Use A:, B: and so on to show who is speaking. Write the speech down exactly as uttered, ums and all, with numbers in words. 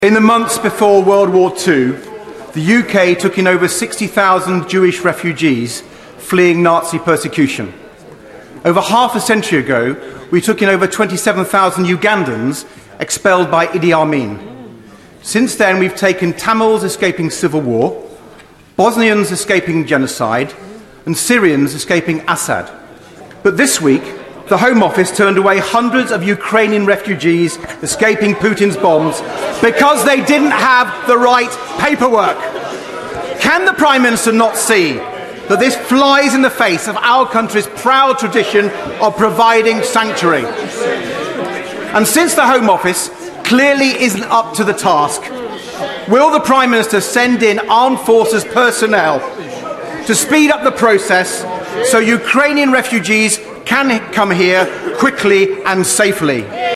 A: In the months before World War Two, the U K took in over sixty thousand Jewish refugees fleeing Nazi persecution. Over half a century ago, we took in over twenty-seven thousand Ugandans expelled by Idi Amin. Since then, we've taken Tamils escaping civil war, Bosnians escaping genocide, and Syrians escaping Assad. But this week, the Home Office turned away hundreds of Ukrainian refugees escaping Putin's bombs because they didn't have the right paperwork. Can the Prime Minister not see that this flies in the face of our country's proud tradition of providing sanctuary? And since the Home Office clearly isn't up to the task, will the Prime Minister send in armed forces personnel to speed up the process so Ukrainian refugees can come here quickly and safely?